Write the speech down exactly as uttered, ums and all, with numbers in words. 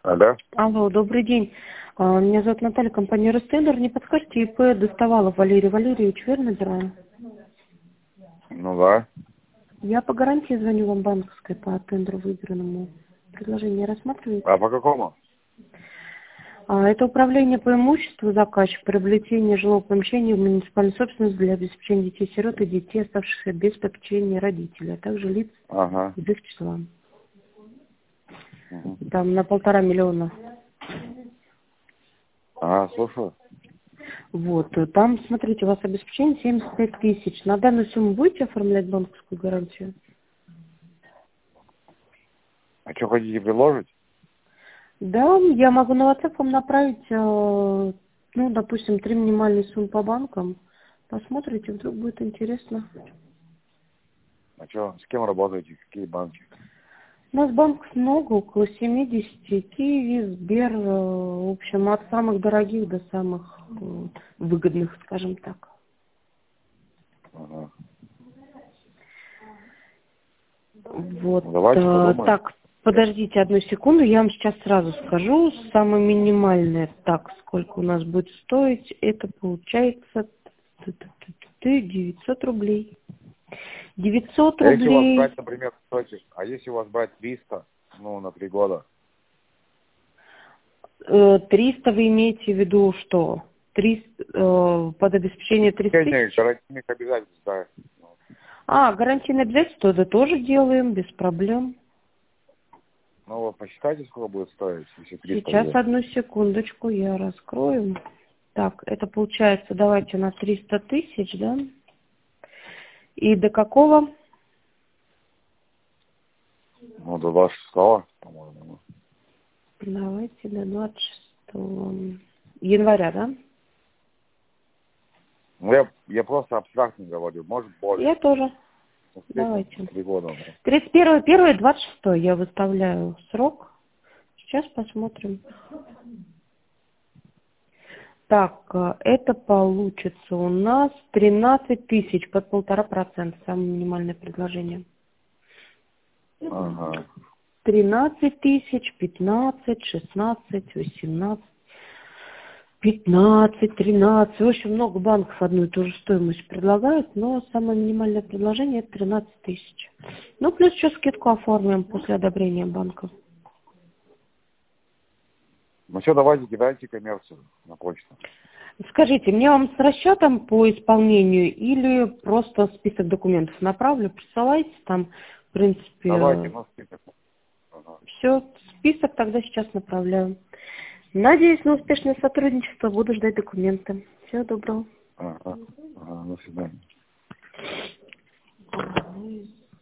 Алло. Алло, добрый день. А, Меня зовут Наталья, компания Ростендер. Не подскажете, ИП доставала Валерий Валерьевич, верно набираю? Ну да. Я по гарантии звоню вам банковской по тендеру выбранному. Предложение рассматриваете? А по какому? А, Это управление по имуществу заказчик, приобретение жилого помещения в муниципальную собственность для обеспечения детей-сирот и детей, оставшихся без попечения родителей, а также лиц Ага. из их числа. Угу. Там на полтора миллиона. Ага, слушаю. Вот, э, там, смотрите, у вас обеспечение семьдесят пять тысяч. На данную сумму будете оформлять банковскую гарантию? А что хотите приложить? Да, я могу на WhatsApp вам направить, э, ну, допустим, три минимальные суммы по банкам. Посмотрите, вдруг будет интересно. А что, с кем работаете? Какие банки? У нас банков много, около семидесяти. Киви, Сбер, э, в общем, от самых дорогих до самых э, выгодных, скажем так. Ага. Вот. Ну, давайте э, подумаем. Так, подождите одну секунду, я вам сейчас сразу скажу. Самое минимальное, так, сколько у нас будет стоить, это получается девятьсот рублей. девятьсот А если у вас рублей. брать, например, стойте, а если у вас брать триста, ну, на три года? Э, триста вы имеете в виду что? триста, э, под обеспечение триста Нет, тысяч? гарантийных обязательств, да. А, гарантийное обязательство, это тоже делаем, без проблем. Ну, вот посчитайте, сколько будет стоить, если триста Сейчас будет. одну секундочку я раскрою. Так, это получается, давайте на триста тысяч, да? И до какого? Ну, до двадцать шестого, по-моему. Давайте до двадцать шестого января, да? Ну, я, я просто абстрактно говорю, может Я больше. тоже. Ну, в среднем Давайте. три года. Да. тридцать первое первое двадцать шестое я выставляю срок. Сейчас посмотрим. Так, э, это получится у нас тринадцать тысяч под полтора процента, самое минимальное предложение. Ага. тринадцать тысяч, пятнадцать, шестнадцать, восемнадцать, пятнадцать, тринадцать. В общем, много банков одну и ту же стоимость предлагают, но самое минимальное предложение это тринадцать тысяч. Ну, плюс еще скидку оформим после одобрения банка. Ну что, давайте кидайте коммерцию на почту. Скажите, мне вам с расчетом по исполнению или просто список документов направлю, присылайте там, в Давайте, принципе, ну, список. Ага. все, список тогда сейчас направляю. Надеюсь на успешное сотрудничество, буду ждать документы. Всего доброго. Ага. Ага, до свидания.